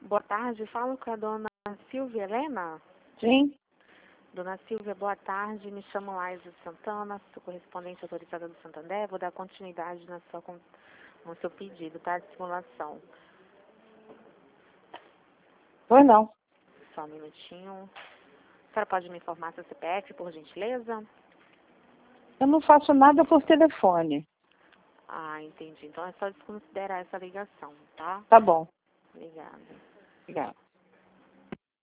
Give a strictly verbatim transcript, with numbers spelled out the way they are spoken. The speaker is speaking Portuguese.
Boa tarde, falo com a dona Silvia Helena. Sim. Dona Silvia, boa tarde, me chamo Laísa Santana, sou correspondente autorizada do Santander, vou dar continuidade na sua, no seu pedido, tá, de simulação. Pois não. Só um minutinho. A senhora pode me informar seu C P F, por gentileza? Eu não faço nada por telefone. Ah, entendi. Então é só desconsiderar essa ligação, tá? Tá bom. Obrigada. Obrigada.